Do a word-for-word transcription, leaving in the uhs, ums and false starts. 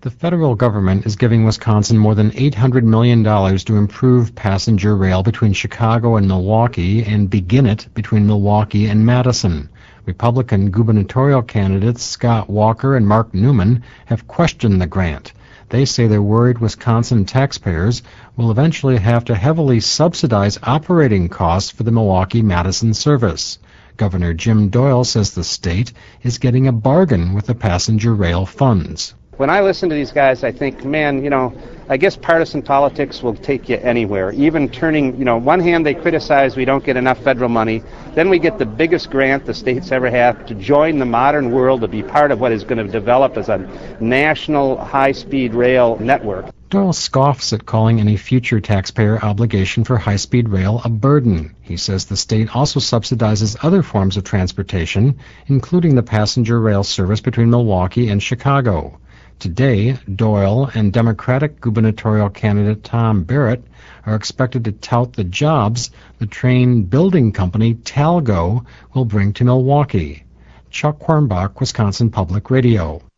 The federal government is giving Wisconsin more than eight hundred million dollars to improve passenger rail between Chicago and Milwaukee and begin it between Milwaukee and Madison. Republican gubernatorial candidates Scott Walker and Mark Newman have questioned the grant. They say they're worried Wisconsin taxpayers will eventually have to heavily subsidize operating costs for the Milwaukee-Madison service. Governor Jim Doyle says the state is getting a bargain with the passenger rail funds. When I listen to these guys, I think, man, you know, I guess partisan politics will take you anywhere. Even turning, you know, one hand they criticize we don't get enough federal money. Then we get the biggest grant the state's ever had to join the modern world, to be part of what is going to develop as a national high-speed rail network. Doyle scoffs at calling any future taxpayer obligation for high-speed rail a burden. He says the state also subsidizes other forms of transportation, including the passenger rail service between Milwaukee and Chicago. Today, Doyle and Democratic gubernatorial candidate Tom Barrett are expected to tout the jobs the train building company Talgo will bring to Milwaukee. Chuck Hornbach, Wisconsin Public Radio.